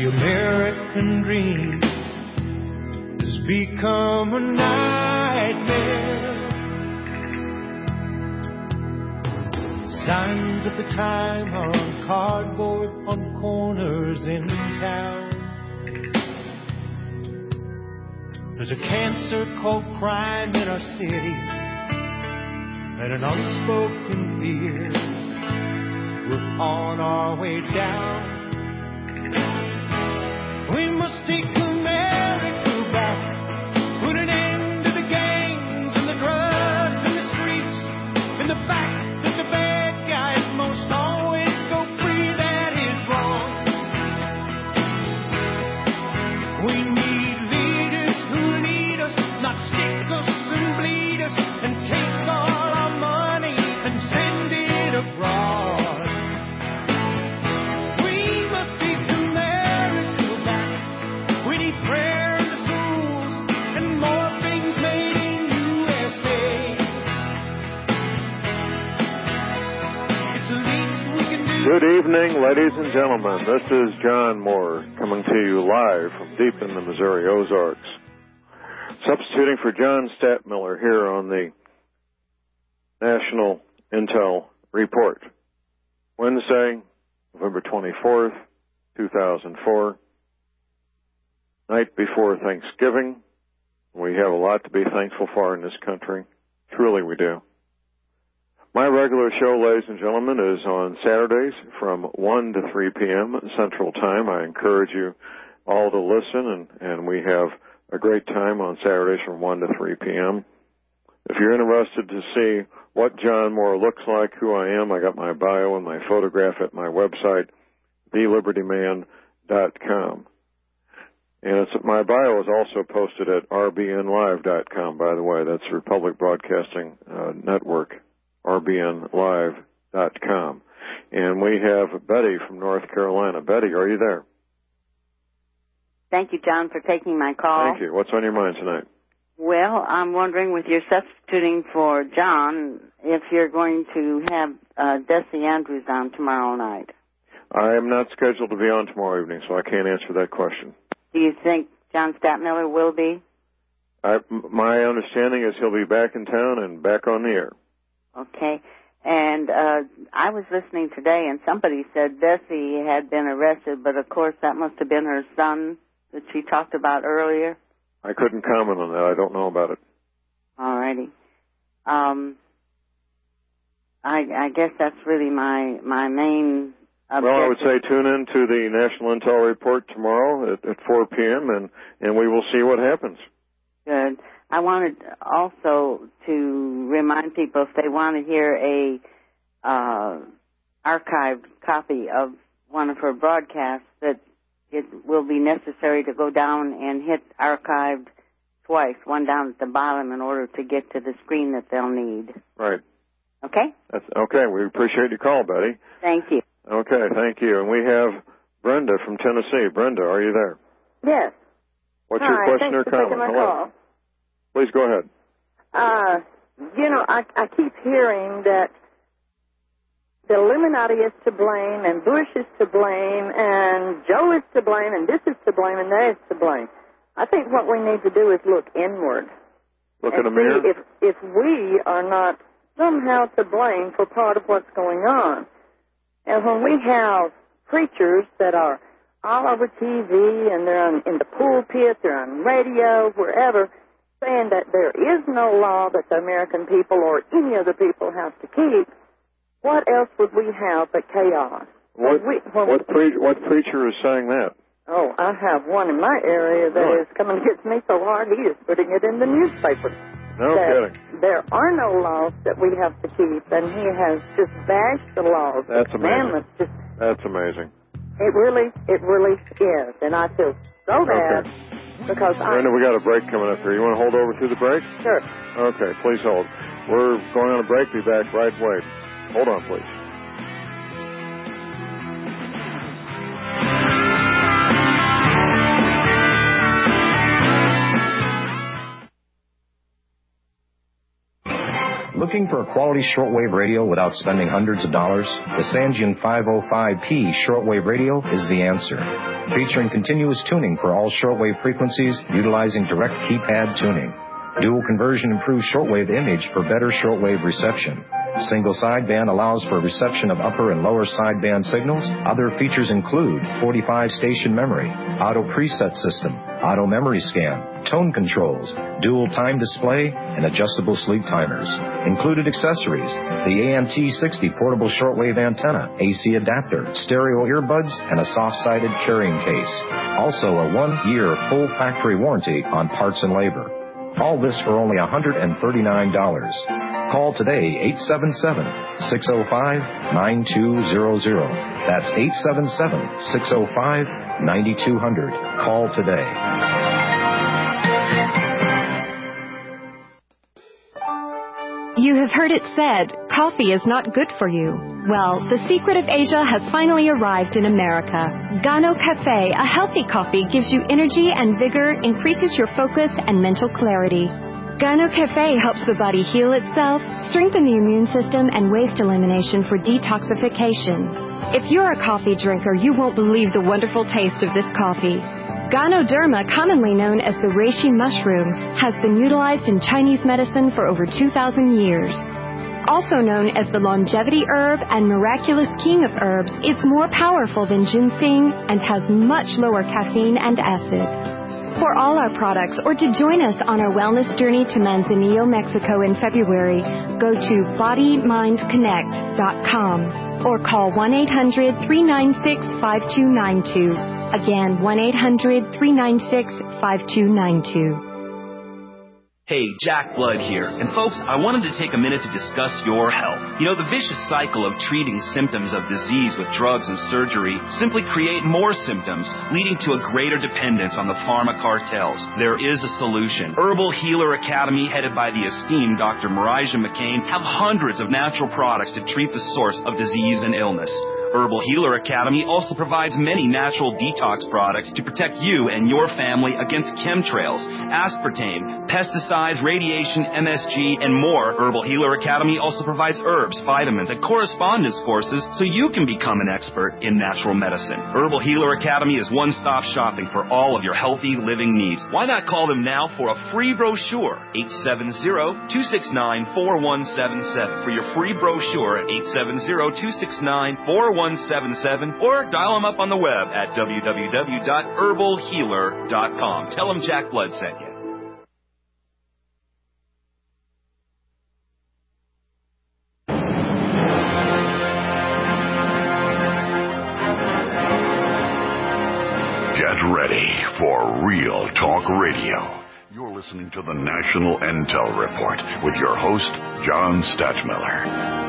The American dream has become a nightmare. Signs of the time are on cardboard on corners in town. There's a cancer called crime in our cities and an unspoken fear. We're on our way down. We must take America back. Put an end to the gangs and the drugs and the streets and the fact that the bad guys most always go free. That is wrong. We need leaders who lead us, not stick us and bleed us and take all our money and send it abroad. We must take America back. We need prayer in the schools and more things made in USA. It's the least we can do. Good evening, ladies and gentlemen. This is John Moore coming to you live from deep in the Missouri Ozarks. Substituting for John Stadtmiller here on the National Intel Report. Wednesday, November 24th, 2004. Night before Thanksgiving. We have a lot to be thankful for in this country. Truly we do. My regular show, ladies and gentlemen, is on Saturdays from 1 to 3 p.m. Central Time. I encourage you all to listen, and we have a great time on Saturdays from 1 to 3 p.m. If you're interested to see what John Moore looks like, who I am, I got my bio and my photograph at my website, thelibertyman.com. And my bio is also posted at rbnlive.com, by the way. That's Republic Broadcasting Network, rbnlive.com. And we have Betty from North Carolina. Betty, are you there? Thank you, John, for taking my call. Thank you. What's on your mind tonight? Well, I'm wondering, with your substituting for John, if you're going to have Desi Andrews on tomorrow night. I am not scheduled to be on tomorrow evening, so I can't answer that question. Do you think John Stadtmiller will be? My understanding is he'll be back in town and back on the air. Okay. And I was listening today, and somebody said Desi had been arrested, but, of course, that must have been her son that she talked about earlier. I couldn't comment on that. I don't know about it. All righty. I guess that's really my main objective. Well, I would say tune in to the National Intel Report tomorrow at 4 p.m., and we will see what happens. Good. I wanted also to remind people, if they want to hear a archived copy of one of her broadcasts, that it will be necessary to go down and hit archived twice, one down at the bottom, in order to get to the screen that they'll need. Right. Okay? That's okay. We appreciate your call, Betty. Thank you. Okay, thank you. And we have Brenda from Tennessee. Brenda, are you there? Yes. What's your question or comment? Hello. Please go ahead. I keep hearing that the Illuminati is to blame, and Bush is to blame, and Joe is to blame, and this is to blame, and that is to blame. I think what we need to do is look inward. Look in the mirror? See if we are not somehow to blame for part of what's going on. And when we have preachers that are all over TV, and they're in the pulpit, they're on radio, wherever, saying that there is no law that the American people or any other people have to keep, what else would we have but chaos? What preacher is saying that? Oh, I have one in my area that is coming against me so hard he is putting it in the newspaper. No kidding. There are no laws that we have to keep, and he has just bashed the laws. That's amazing. That's amazing. It really is, and I feel so bad because Brenda, we got a break coming up here. You want to hold over through the break? Sure. Okay, please hold. We're going on a break. Be back right away. Hold on, please. Looking for a quality shortwave radio without spending hundreds of dollars? The Sangean 505P shortwave radio is the answer. Featuring continuous tuning for all shortwave frequencies utilizing direct keypad tuning. Dual conversion improves shortwave image for better shortwave reception. Single sideband allows for reception of upper and lower sideband signals. Other features include 45-station memory, auto preset system, auto memory scan, tone controls, dual time display, and adjustable sleep timers. Included accessories, the AMT-60 portable shortwave antenna, AC adapter, stereo earbuds, and a soft-sided carrying case. Also a 1-year full factory warranty on parts and labor. All this for only $139. Call today, 877-605-9200. That's 877-605-9200. Call today. You have heard it said, coffee is not good for you. Well, the secret of Asia has finally arrived in America. Gano Cafe, a healthy coffee, gives you energy and vigor, increases your focus and mental clarity. Gano Cafe helps the body heal itself, strengthen the immune system, and waste elimination for detoxification. If you're a coffee drinker, you won't believe the wonderful taste of this coffee. Ganoderma, commonly known as the reishi mushroom, has been utilized in Chinese medicine for over 2,000 years. Also known as the longevity herb and miraculous king of herbs, it's more powerful than ginseng and has much lower caffeine and acid. For all our products or to join us on our wellness journey to Manzanillo, Mexico in February, go to bodymindconnect.com or call 1-800-396-5292. Again, 1-800-396-5292. Hey, Jack Blood here. And folks, I wanted to take a minute to discuss your health. You know, the vicious cycle of treating symptoms of disease with drugs and surgery simply create more symptoms, leading to a greater dependence on the pharma cartels. There is a solution. Herbal Healer Academy, headed by the esteemed Dr. Marija McCain, have hundreds of natural products to treat the source of disease and illness. Herbal Healer Academy also provides many natural detox products to protect you and your family against chemtrails, aspartame, pesticides, radiation, MSG, and more. Herbal Healer Academy also provides herbs, vitamins, and correspondence courses so you can become an expert in natural medicine. Herbal Healer Academy is one-stop shopping for all of your healthy living needs. Why not call them now for a free brochure? 870-269-4177 for your free brochure at 870-269-4177. Or dial them up on the web at www.herbalhealer.com. Tell them Jack Blood sent you. Get ready for Real Talk Radio. You're listening to the National Intel Report with your host, John Stadtmiller.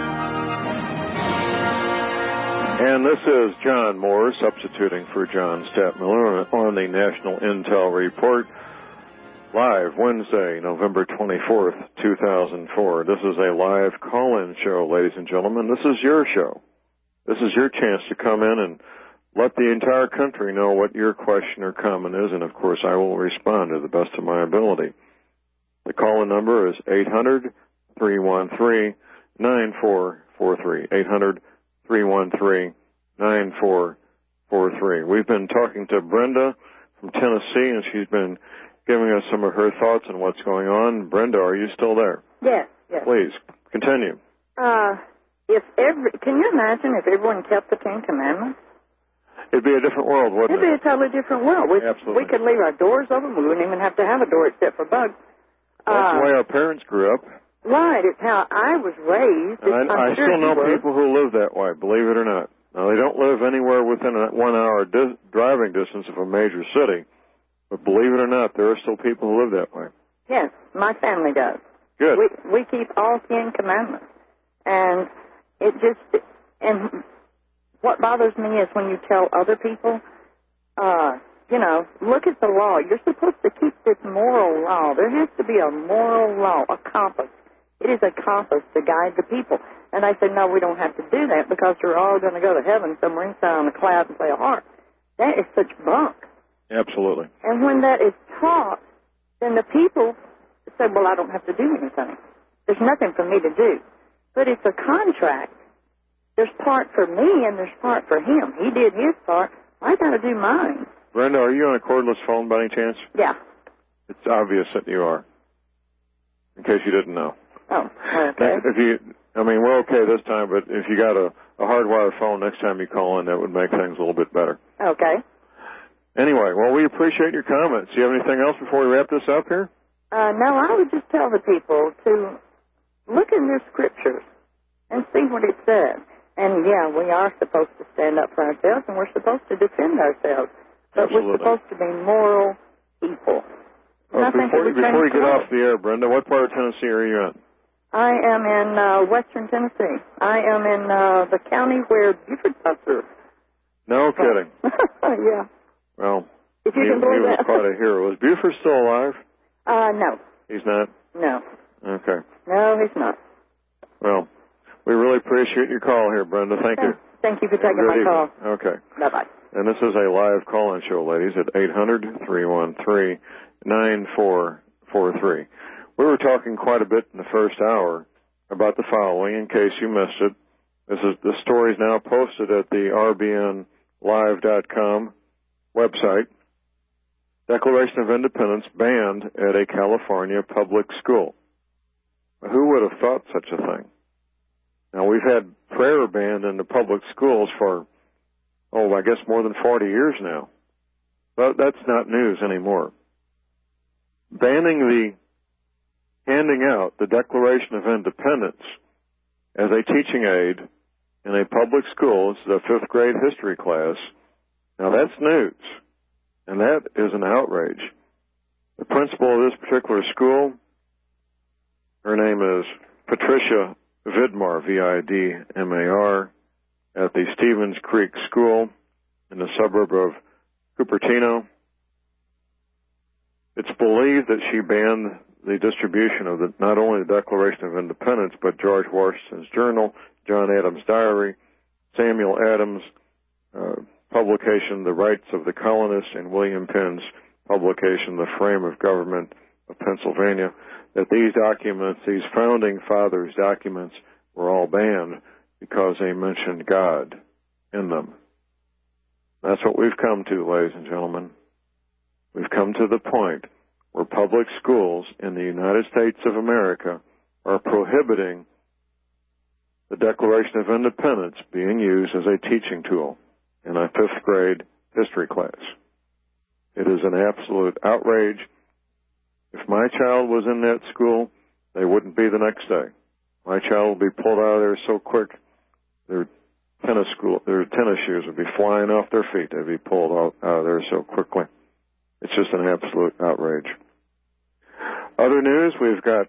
And this is John Moore substituting for John Stadtmiller on the National Intel Report, live Wednesday, November 24th, 2004. This is a live call-in show, ladies and gentlemen. This is your show. This is your chance to come in and let the entire country know what your question or comment is, and, of course, I will respond to the best of my ability. The call-in number is 800-313-9443, 800-313-9443. We've been talking to Brenda from Tennessee, and she's been giving us some of her thoughts on what's going on. Brenda, are you still there? Yes. Please, continue. Can you imagine if everyone kept the Ten Commandments? It'd be a different world, wouldn't it? It'd be a totally different world. Absolutely. We could leave our doors open. We wouldn't even have to have a door except for bugs. That's the way our parents grew up. Right. It's how I was raised. I still know people who live that way, believe it or not. Now, they don't live anywhere within a 1-hour driving distance of a major city, but believe it or not, there are still people who live that way. Yes, my family does. Good. We keep all 10 commandments. And what bothers me is when you tell other people, look at the law. You're supposed to keep this moral law. There has to be a moral law, a compass. It is a compass to guide the people. And I said, no, we don't have to do that because we're all going to go to heaven somewhere inside on a cloud and play a harp. That is such bunk. Absolutely. And when that is taught, then the people say, well, I don't have to do anything. There's nothing for me to do. But it's a contract. There's part for me and there's part for him. He did his part. I got to do mine. Brenda, are you on a cordless phone by any chance? Yeah. It's obvious that you are, in case you didn't know. Oh, okay. We're okay this time, but if you got a hardwired phone next time you call in, that would make things a little bit better. Okay. Anyway, well, we appreciate your comments. Do you have anything else before we wrap this up here? No, I would just tell the people to look in their scriptures and see what it says. And, yeah, we are supposed to stand up for ourselves, and we're supposed to defend ourselves. But Absolutely. We're supposed to be moral people. Before you get off the air, Brenda, what part of Tennessee are you in? I am in western Tennessee. I am in the county where Buford Pusser. No kidding. Yeah. Well, if you can believe he was quite a hero. Is Buford still alive? No. He's not? No. Okay. No, he's not. Well, we really appreciate your call here, Brenda. Thank you. Thank you for taking my call. Okay. Bye-bye. And this is a live call-in show, ladies, at 800-313-9443. We were talking quite a bit in the first hour about the following, in case you missed it. The story is now posted at the rbnlive.com website. Declaration of Independence banned at a California public school. Who would have thought such a thing? Now, we've had prayer banned in the public schools for, I guess more than 40 years now. But that's not news anymore. Handing out the Declaration of Independence as a teaching aid in a public school, this is a 5th grade history class. Now, that's news. And that is an outrage. The principal of this particular school, her name is Patricia Vidmar, Vidmar, at the Stevens Creek School in the suburb of Cupertino. It's believed that she banned the distribution of not only the Declaration of Independence, but George Washington's Journal, John Adams' Diary, Samuel Adams' publication, The Rights of the Colonists, and William Penn's publication, The Frame of Government of Pennsylvania, that these documents, these founding fathers' documents, were all banned because they mentioned God in them. That's what we've come to, ladies and gentlemen. We've come to the point where public schools in the United States of America are prohibiting the Declaration of Independence being used as a teaching tool in a 5th grade history class. It is an absolute outrage. If my child was in that school, they wouldn't be the next day. My child would be pulled out of there so quick, their tennis shoes would be flying off their feet. They'd be pulled out of there so quickly. It's just an absolute outrage. Other news, we've got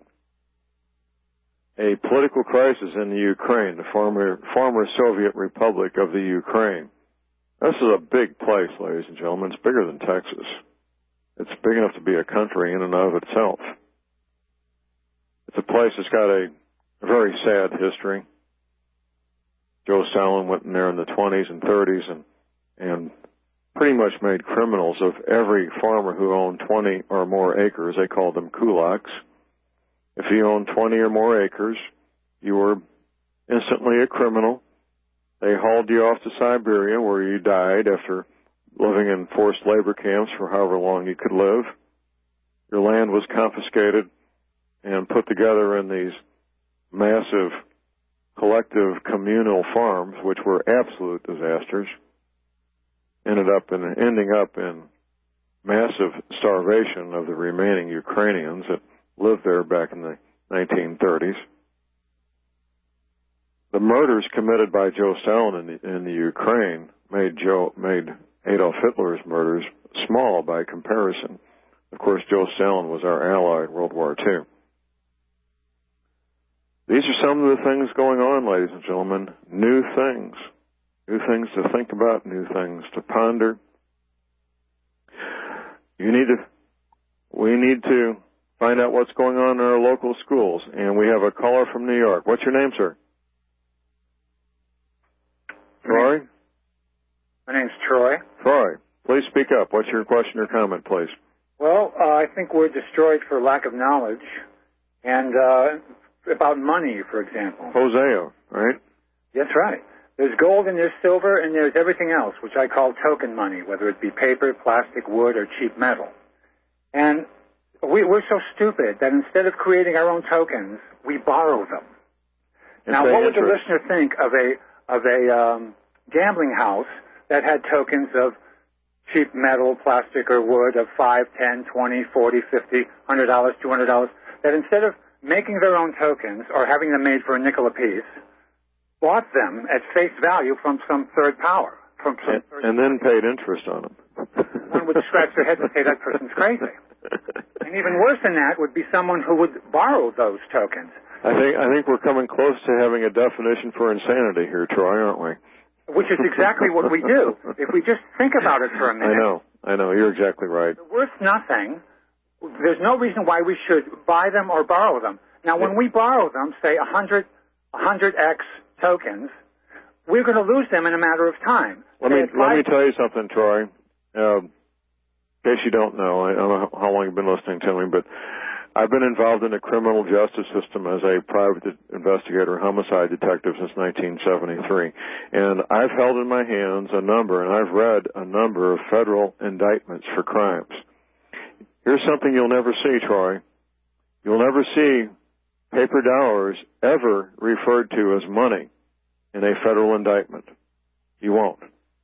a political crisis in the Ukraine, the former Soviet Republic of the Ukraine. This is a big place, ladies and gentlemen. It's bigger than Texas. It's big enough to be a country in and of itself. It's a place that's got a very sad history. Joe Stalin went in there in the 20s and 30s and pretty much made criminals of every farmer who owned 20 or more acres. They called them kulaks. If you owned 20 or more acres, you were instantly a criminal. They hauled you off to Siberia, where you died after living in forced labor camps for however long you could live. Your land was confiscated and put together in these massive collective communal farms, which were absolute disasters, ending up in massive starvation of the remaining Ukrainians that lived there back in the 1930s. The murders committed by Joe Stalin in the Ukraine made Adolf Hitler's murders small by comparison. Of course, Joe Stalin was our ally in World War II. These are some of the things going on, ladies and gentlemen. New things to think about, new things to ponder. We need to find out what's going on in our local schools, and we have a caller from New York. What's your name, sir? Troy? My name's Troy. Troy, please speak up. What's your question or comment, please? Well, I think we're destroyed for lack of knowledge. And about money, for example. Hosea, right? That's right. There's gold and there's silver and there's everything else, which I call token money, whether it be paper, plastic, wood, or cheap metal. And we're so stupid that instead of creating our own tokens, we borrow them. Now, what would the listener think of a gambling house that had tokens of cheap metal, plastic, or wood of $5, $10, $20, $40, $50, $100, $200, that instead of making their own tokens or having them made for a nickel apiece, bought them at face value from some third power. And then paid interest on them. One would scratch their head and say that person's crazy. And even worse than that would be someone who would borrow those tokens. I think we're coming close to having a definition for insanity here, Troy, aren't we? Which is exactly what we do. If we just think about it for a minute. I know. You're exactly right. They're worth nothing. There's no reason why we should buy them or borrow them. Now, when we borrow them, say 100x tokens, we're going to lose them in a matter of time. Let me tell you something, Troy. In case you don't know, I don't know how long you've been listening to me, but I've been involved in the criminal justice system as a private investigator, homicide detective since 1973. And I've held in my hands a number, and I've read a number of federal indictments for crimes. Here's something you'll never see, Troy. You'll never see paper dollars ever referred to as money in a federal indictment. You won't.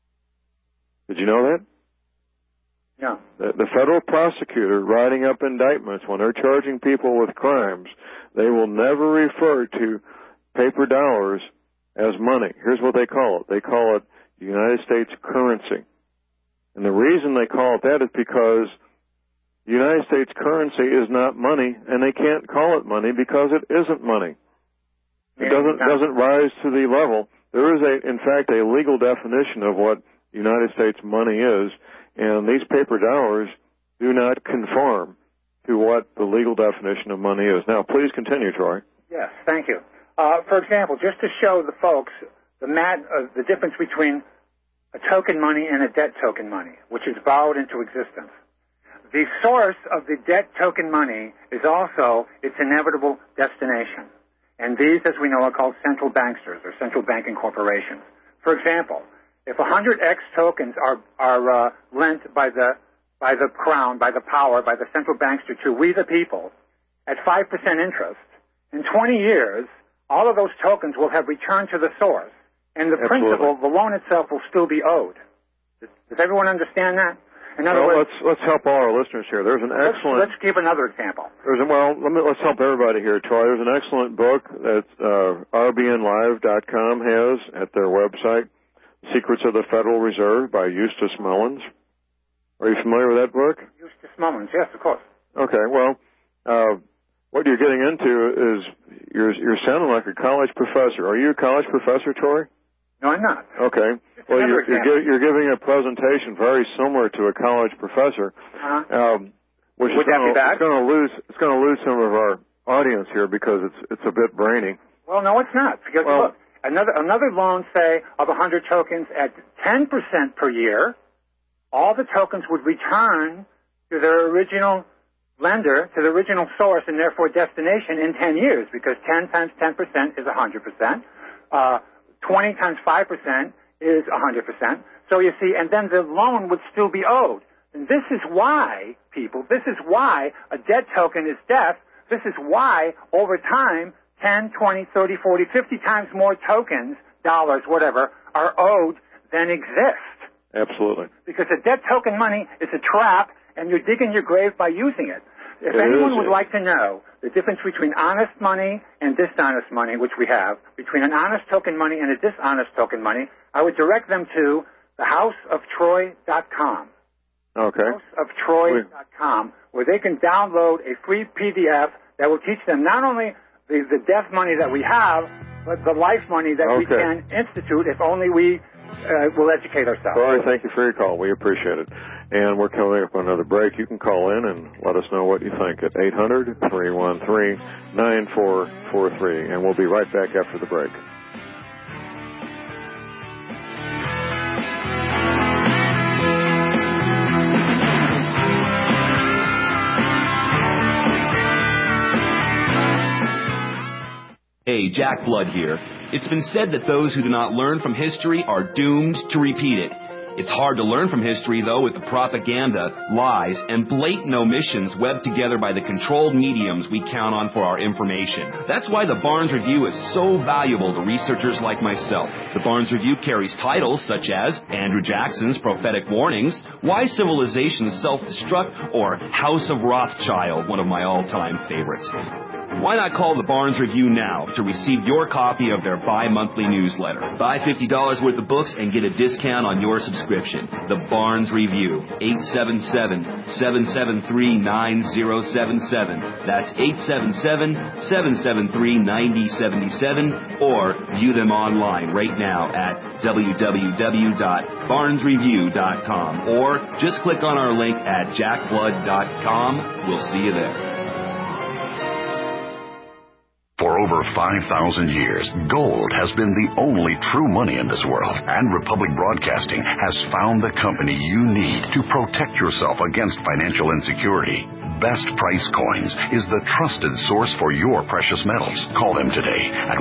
Did you know that? Yeah. The federal prosecutor writing up indictments when they're charging people with crimes, they will never refer to paper dollars as money. Here's what they call it. They call it the United States currency. And the reason they call it that is because the United States currency is not money, and they can't call it money because it isn't money. It doesn't rise to the level. There is in fact, a legal definition of what United States money is, and these paper dollars do not conform to what the legal definition of money is. Now, please continue, Troy. Yes, thank you. For example, just to show the folks the difference between a token money and a debt token money, which is borrowed into existence. The source of the debt token money is also its inevitable destination. And these, as we know, are called central banksters or central banking corporations. For example, if 100x tokens are lent by the crown, by the power, by the central bankster to we the people at 5% interest, in 20 years, all of those tokens will have returned to the source, and the principal, the loan itself, will still be owed. Does everyone understand that? In other words, let's help all our listeners here. There's an excellent. Let's give another example. Let's help everybody here, Troy. There's an excellent book that rbnlive.com has at their website, Secrets of the Federal Reserve by Eustace Mullins. Are you familiar with that book? Eustace Mullins, yes, of course. Okay, well, what you're getting into is you're sounding like a college professor. Are you a college professor, Troy? No, I'm not. Okay. Well, you're giving a presentation very similar to a college professor, which is going to lose some of our audience here because it's a bit brainy. Well, no, it's not. Because look, another loan, say, of 100 tokens at 10% per year, all the tokens would return to their original lender, to the original source, and therefore destination in 10 years, because 10 times 10% is 100%. 20 times 5% is 100%. So you see, and then the loan would still be owed. And this is why, people, this is why a debt token is death. This is why, over time, 10, 20, 30, 40, 50 times more tokens, dollars, whatever, are owed than exist. Absolutely. Because a debt token money is a trap, and you're digging your grave by using it. If anyone would like to know the difference between honest money and dishonest money, which we have, between an honest token money and a dishonest token money, I would direct them to thehouseoftroy.com. Okay. Houseoftroy.com, where they can download a free PDF that will teach them not only the death money that we have, but the life money that we can institute if only we will educate ourselves. Troy, thank you for your call. We appreciate it. And we're coming up on another break. You can call in and let us know what you think at 800-313-9443. And we'll be right back after the break. Hey, Jack Blood here. It's been said that those who do not learn from history are doomed to repeat it. It's hard to learn from history, though, with the propaganda, lies, and blatant omissions webbed together by the controlled mediums we count on for our information. That's why the Barnes Review is so valuable to researchers like myself. The Barnes Review carries titles such as Andrew Jackson's Prophetic Warnings, Why Civilizations Self-Destruct, or House of Rothschild, one of my all-time favorites. Why not call the Barnes Review now to receive your copy of their bi-monthly newsletter? Buy $50 worth of books and get a discount on your subscription. The Barnes Review, 877-773-9077. That's 877-773-9077. Or view them online right now at www.barnesreview.com. Or just click on our link at jackblood.com. We'll see you there. For over 5,000 years, gold has been the only true money in this world, and Republic Broadcasting has found the company you need to protect yourself against financial insecurity. Best Price Coins is the trusted source for your precious metals. Call them today at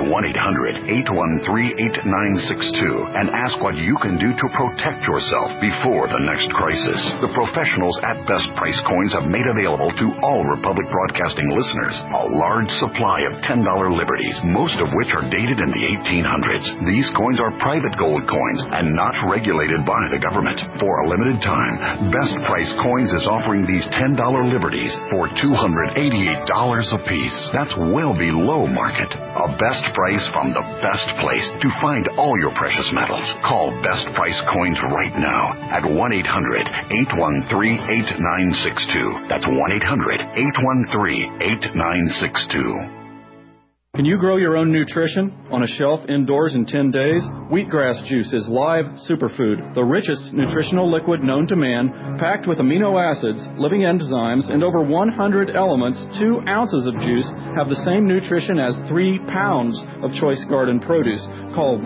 1-800-813-8962 and ask what you can do to protect yourself before the next crisis. The professionals at Best Price Coins have made available to all Republic Broadcasting listeners a large supply of $10 liberties, most of which are dated in the 1800s. These coins are private gold coins and not regulated by the government. For a limited time, Best Price Coins is offering these $10 liberties for $288 apiece. That's well below market. A best price from the best place to find all your precious metals. Call Best Price Coins right now at 1-800-813-8962. That's 1-800-813-8962. Can you grow your own nutrition on a shelf indoors in 10 days? Wheatgrass juice is live superfood, the richest nutritional liquid known to man, packed with amino acids, living enzymes, and over 100 elements. 2 ounces of juice have the same nutrition as 3 pounds of choice garden produce. Call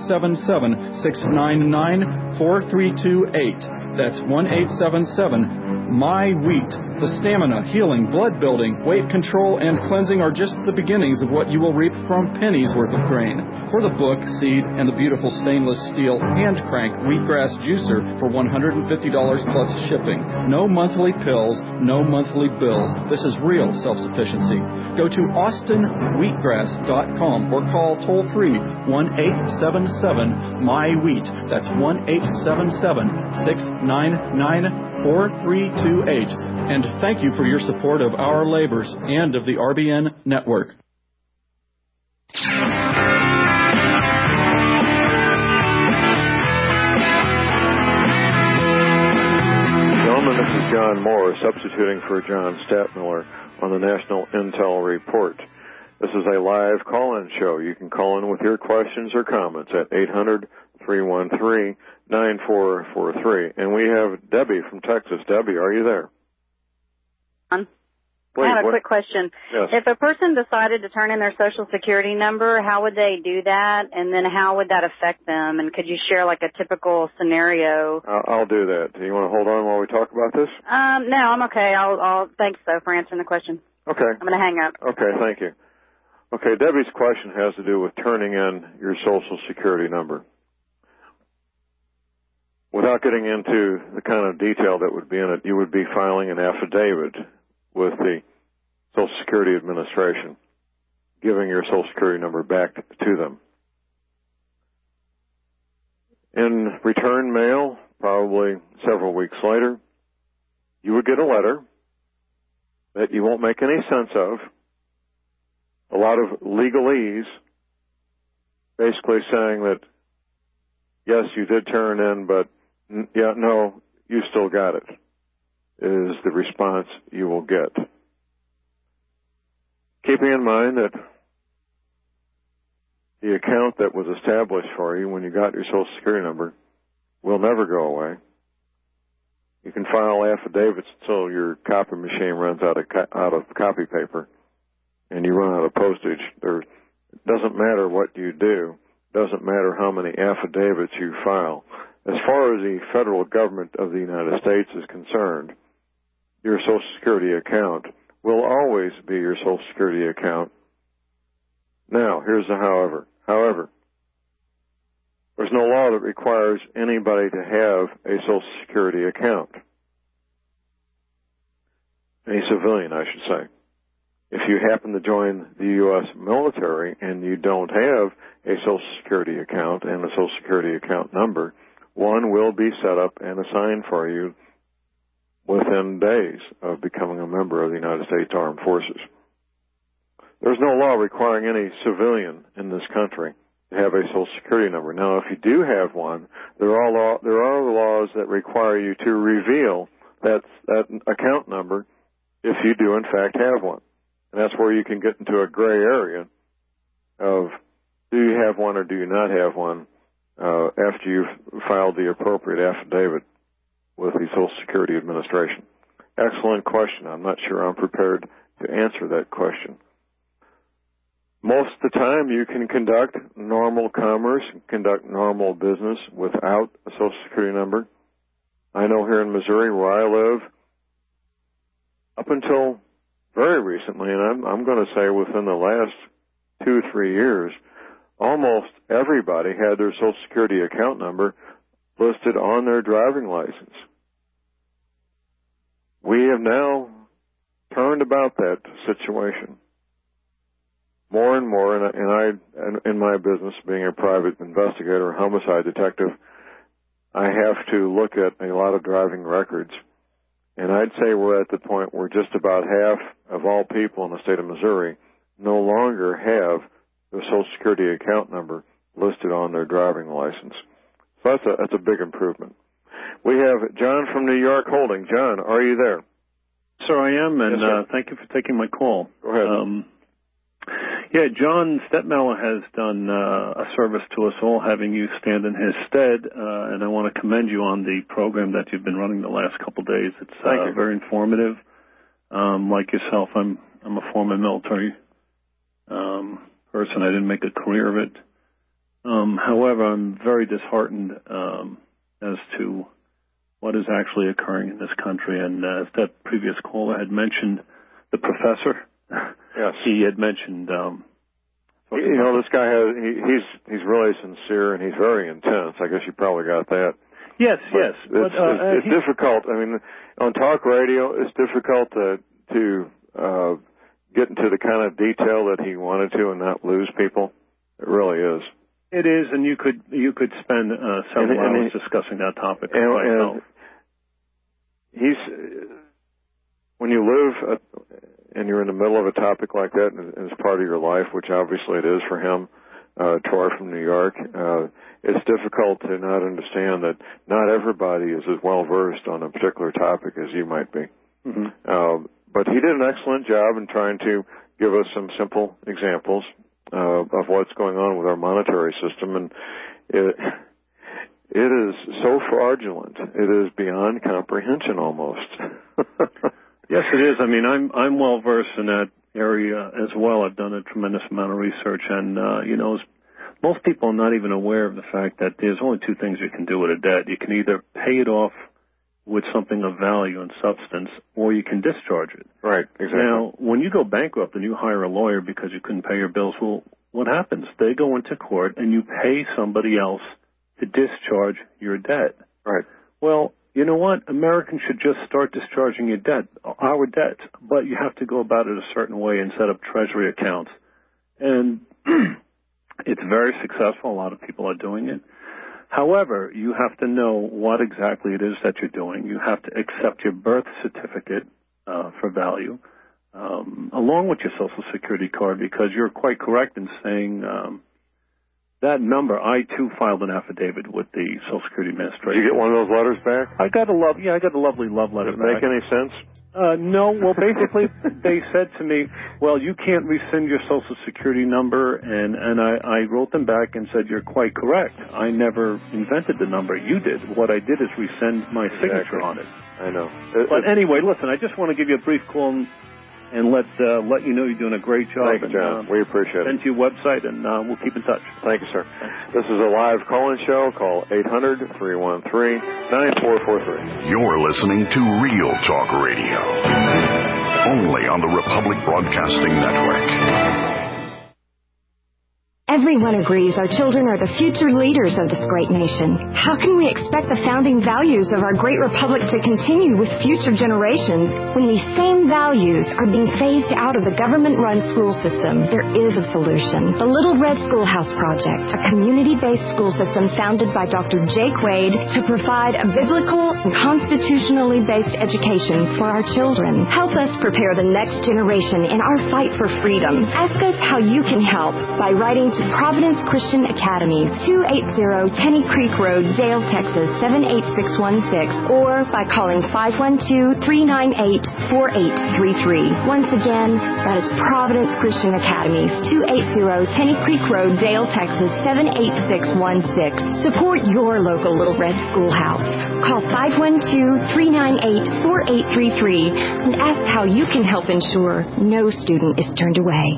1-877-699-4328. That's 1-877-MY-WHEAT. The stamina, healing, blood building, weight control, and cleansing are just the beginnings of what you will reap from pennies worth of grain. For the book, seed, and the beautiful stainless steel hand crank wheatgrass juicer for $150 plus shipping. No monthly pills, no monthly bills. This is real self-sufficiency. Go to austinwheatgrass.com or call toll-free 1-877-MY-WHEAT. That's 1-877-699-4328. And thank you for your support of our labors and of the RBN network. Gentlemen, this is John Moore, substituting for John Stadtmiller on the National Intel Report. This is a live call-in show. You can call in with your questions or comments at 800-313-9443. And we have Debbie from Texas. Debbie, are you there? I have a quick question. Yes. If a person decided to turn in their Social Security number, how would they do that, and then how would that affect them? And could you share like a typical scenario? I'll do that. Do you want to hold on while we talk about this? No, I'm okay. I'll thanks though for answering the question. Okay. I'm going to hang up. Okay, thank you. Okay, Debbie's question has to do with turning in your Social Security number. Without getting into the kind of detail that would be in it, you would be filing an affidavit with the Social Security Administration, giving your Social Security number back to them. In return mail, probably several weeks later, you would get a letter that you won't make any sense of, a lot of legalese, basically saying that, yes, you did turn in, but yeah, no, you still got it, is the response you will get. Keeping in mind that the account that was established for you when you got your Social Security number will never go away. You can file affidavits until your copy machine runs out of copy paper and you run out of postage. It doesn't matter what you do. It doesn't matter how many affidavits you file. As far as the federal government of the United States is concerned, your Social Security account will always be your Social Security account Now, here's the however. However, there's no law that requires anybody to have a Social Security account. A civilian, I should say. If you happen to join the U.S. military and you don't have a Social Security account and a Social Security account number, one will be set up and assigned for you within days of becoming a member of the United States Armed Forces. There's no law requiring any civilian in this country to have a Social Security number. Now, if you do have one, there are laws that require you to reveal that account number if you do, in fact, have one. And that's where you can get into a gray area of do you have one or do you not have one after you've filed the appropriate affidavit with the Social Security Administration. Excellent question. I'm not sure I'm prepared to answer that question. Most of the time you can conduct normal commerce, conduct normal business without a Social Security number. I know here in Missouri where I live, up until very recently, and I'm going to say within the last 2 or 3 years, almost everybody had their Social Security account number listed on their driving license. We have now turned about that situation more and more, and I, in my business, being a private investigator, homicide detective, I have to look at a lot of driving records. And I'd say we're at the point where just about half of all people in the state of Missouri no longer have their Social Security account number listed on their driving license. So that's a big improvement. We have John from New York holding. John, are you there? Sir, I am, and Yes, thank you for taking my call. Go ahead. Yeah, John Stettmiller has done a service to us all, having you stand in his stead, and I want to commend you on the program that you've been running the last couple of days. It's very informative. Like yourself, I'm a former military person. I didn't make a career of it. However, I'm very disheartened as to what is actually occurring in this country. And as that previous caller had mentioned, the professor, yes, he had mentioned. This guy he's really sincere and he's very intense. I guess you probably got that. Yes, but yes. It's difficult. I mean, on talk radio, it's difficult to get into the kind of detail that he wanted to and not lose people. It really is. It is, and you could spend several hours discussing that topic. And when you live and you're in the middle of a topic like that, and it's part of your life, which obviously it is for him, Troy from New York, it's difficult to not understand that not everybody is as well versed on a particular topic as you might be. Mm-hmm. But he did an excellent job in trying to give us some simple examples of what's going on with our monetary system, and it is so fraudulent. It is beyond comprehension almost. Yes, it is. I mean, I'm well versed in that area as well. I've done a tremendous amount of research, and most people are not even aware of the fact that there's only two things you can do with a debt. You can either pay it off with something of value and substance, or you can discharge it. Right, exactly. Now, when you go bankrupt and you hire a lawyer because you couldn't pay your bills, well, what happens? They go into court and you pay somebody else to discharge your debt. Right. Well, you know what? Americans should just start discharging our debt, but you have to go about it a certain way and set up treasury accounts. And it's very successful. A lot of people are doing it. However, you have to know what exactly it is that you're doing. You have to accept your birth certificate for value, along with your Social Security card, because you're quite correct in saying that number. I too filed an affidavit with the Social Security Administration. Did you get one of those letters back? I got a lovely love letter back. Did it make any sense? No. Well, basically, they said to me, well, you can't rescind your Social Security number, and I wrote them back and said, you're quite correct. I never invented the number. You did. What I did is rescind my signature on it. I know. But anyway, listen, I just want to give you a brief call and let you know you're doing a great job. Thank you, John. We appreciate it. Send to your website, and we'll keep in touch. Thank you, sir. This is a live call-in show. Call 800-313-9443. You're listening to Real Talk Radio, only on the Republic Broadcasting Network. Everyone agrees our children are the future leaders of this great nation. How can we expect the founding values of our great republic to continue with future generations when these same values are being phased out of the government-run school system? There is a solution. The Little Red Schoolhouse Project, a community-based school system founded by Dr. Jake Wade to provide a biblical and constitutionally based education for our children. Help us prepare the next generation in our fight for freedom. Ask us how you can help by writing to Providence Christian Academy, 280 Tenny Creek Road, Dale, Texas, 78616, or by calling 512-398-4833. Once again, that is Providence Christian Academy, 280 Tenny Creek Road, Dale, Texas, 78616. Support your local Little Red Schoolhouse. Call 512-398-4833 and ask how you can help ensure no student is turned away.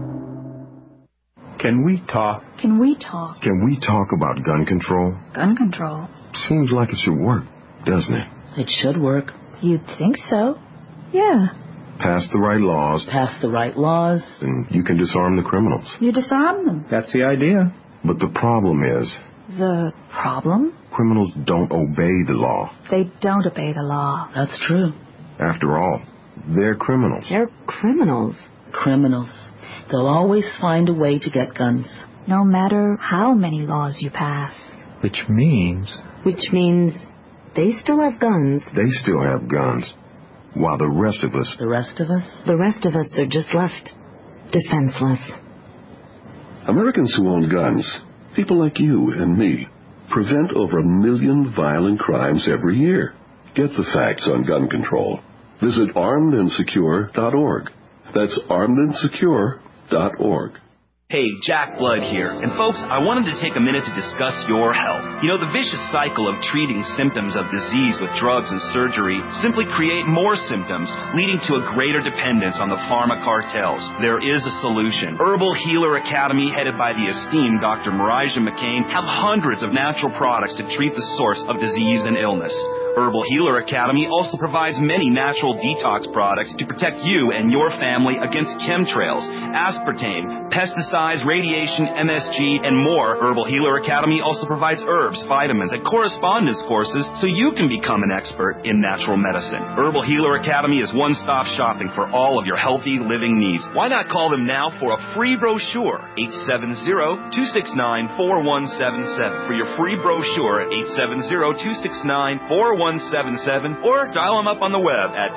Can we talk? Can we talk? Can we talk about gun control? Gun control? Seems like it should work, doesn't it? It should work. You'd think so. Yeah. Pass the right laws. Pass the right laws. And you can disarm the criminals. You disarm them. That's the idea. But the problem is... The problem? Criminals don't obey the law. They don't obey the law. That's true. After all, they're criminals. They're criminals. Criminals. They'll always find a way to get guns. No matter how many laws you pass. Which means they still have guns. They still have guns. While the rest of us... The rest of us? The rest of us are just left defenseless. Americans who own guns, people like you and me, prevent over 1 million violent crimes every year. Get the facts on gun control. Visit armedandsecure.org. That's armedandsecure.org. Hey, Jack Blood here. And folks, I wanted to take a minute to discuss your health. You know, the vicious cycle of treating symptoms of disease with drugs and surgery simply create more symptoms, leading to a greater dependence on the pharma cartels. There is a solution. Herbal Healer Academy, headed by the esteemed Dr. Marijah McCain, have hundreds of natural products to treat the source of disease and illness. Herbal Healer Academy also provides many natural detox products to protect you and your family against chemtrails, aspartame, pesticides, radiation, MSG, and more. Herbal Healer Academy also provides herbs, vitamins, and correspondence courses so you can become an expert in natural medicine. Herbal Healer Academy is one-stop shopping for all of your healthy living needs. Why not call them now for a free brochure? 870-269-4177. For your free brochure at 870-269-4177. Or dial them up on the web at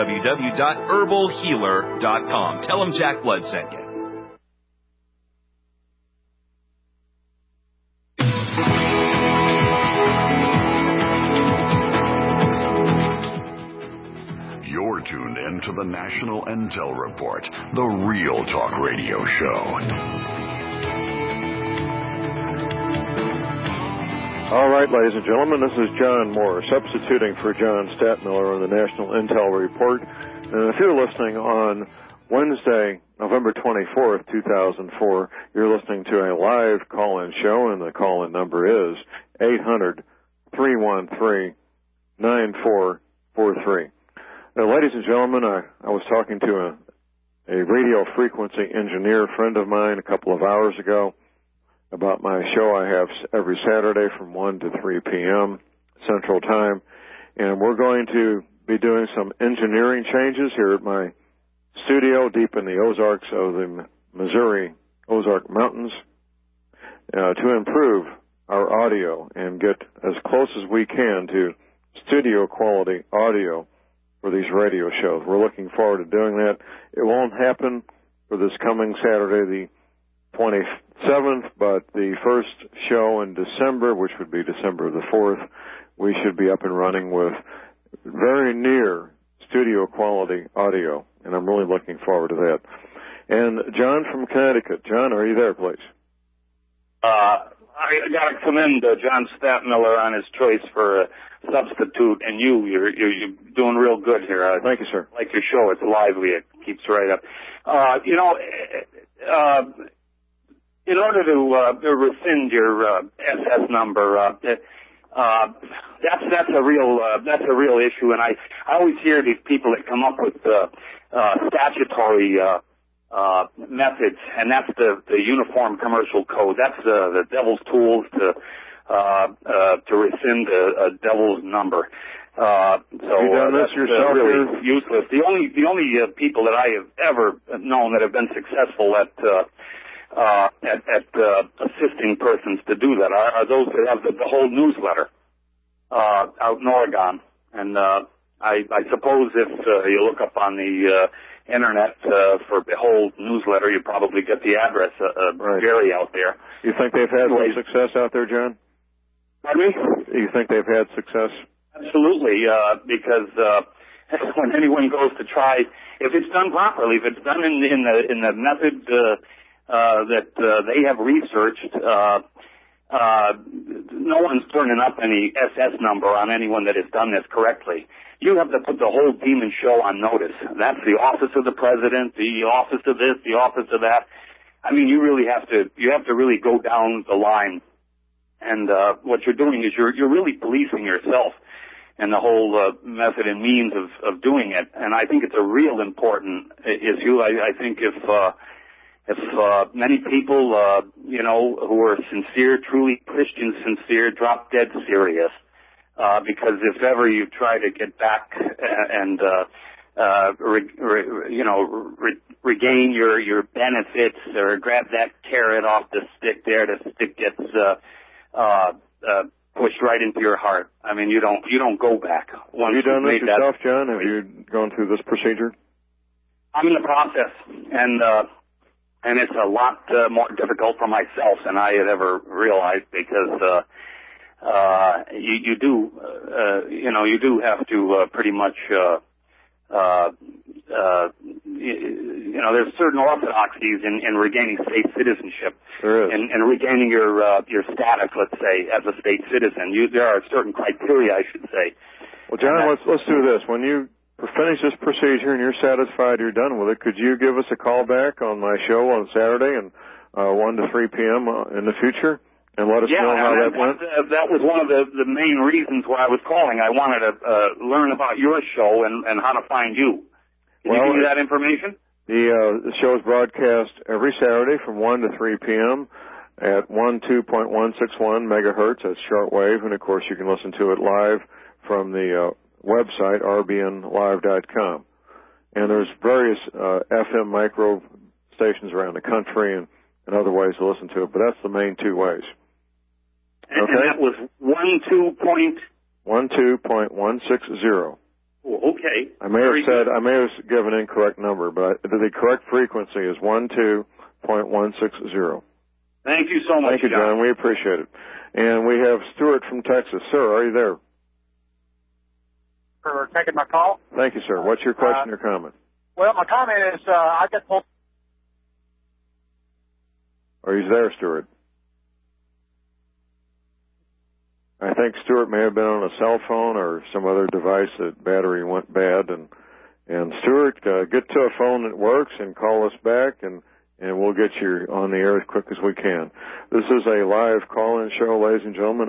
www.herbalhealer.com. Tell them Jack Blood sent you. You're tuned in to the National Intel Report, the Real Talk Radio Show. All right, ladies and gentlemen, this is John Moore, substituting for John Stadtmiller on the National Intel Report. And if you're listening on Wednesday, November 24th, 2004, you're listening to a live call-in show, and the call-in number is 800-313-9443. Now, ladies and gentlemen, I was talking to a radio frequency engineer friend of mine a couple of hours ago about my show I have every Saturday from 1 to 3 p.m. Central Time. And we're going to be doing some engineering changes here at my studio deep in the Ozarks of the Missouri Ozark Mountains to improve our audio and get as close as we can to studio quality audio for these radio shows. We're looking forward to doing that. It won't happen for this coming Saturday, the 27th, but the first show in December, which would be December the 4th, we should be up and running with very near studio quality audio, and I'm really looking forward to that. And John from Connecticut. John, are you there, please? I got to commend John Stadtmiller on his choice for a substitute, and you're doing real good here. Thank you, sir. I like your show. It's lively. It keeps right up. In order to rescind your SS number, that's a real issue, and I always hear these people that come up with statutory methods, and that's the Uniform Commercial Code. That's the devil's tools to rescind a devil's number. So that's really useless. The only people that I have ever known that have been successful at assisting persons to do that are those that have the whole newsletter out in Oregon. And I suppose if you look up on the internet for Behold newsletter, you probably get the address. Jerry out there. You think they've had some success out there, John? Pardon me? You think they've had success? Absolutely, because when anyone goes to try, if it's done properly, if it's done in the method that they have researched, no one's turning up any SS number on anyone that has done this correctly. You have to put the whole demon show on notice. That's the office of the president, the office of this, the office of that. I mean, you have to really go down the line. And what you're doing is you're really policing yourself and the whole method and means of doing it. And I think it's a real important issue. I think if many people, who are sincere, truly Christian sincere, drop dead serious, because if ever you try to get back and regain your benefits or grab that carrot off the stick there, the stick gets pushed right into your heart. I mean, you don't go back. Have you done this yourself, John? Have you gone through this procedure? I'm in the process, and it's a lot more difficult for myself than I had ever realized, because you do have to pretty much there's certain orthodoxies in regaining state citizenship and regaining your status, let's say, as a state citizen. There are certain criteria, I should say. Well, John, let's do this. When you finish this procedure and you're satisfied you're done with it, could you give us a call back on my show on Saturday and 1 to 3 p.m. In the future? And let us know how that went? That was one of the main reasons why I was calling. I wanted to learn about your show and how to find you. Can you give me that information? The show is broadcast every Saturday from 1 to 3 p.m. at 12.161 megahertz. That's shortwave. And, of course, you can listen to it live from the website, rbnlive.com. And there's various FM micro stations around the country and other ways to listen to it, but that's the main two ways. And that was 12.160. Okay. I may have given an incorrect number, but the correct frequency is 12.160. Thank you so much, Thank you, John. We appreciate it. And we have Stuart from Texas. Sir, are you there? For taking my call. Thank you, sir. What's your question or comment? Well, my comment is I got pulled. Are you there, Stuart? I think Stuart may have been on a cell phone or some other device that battery went bad. And Stuart, get to a phone that works and call us back, and we'll get you on the air as quick as we can. This is a live call-in show, ladies and gentlemen,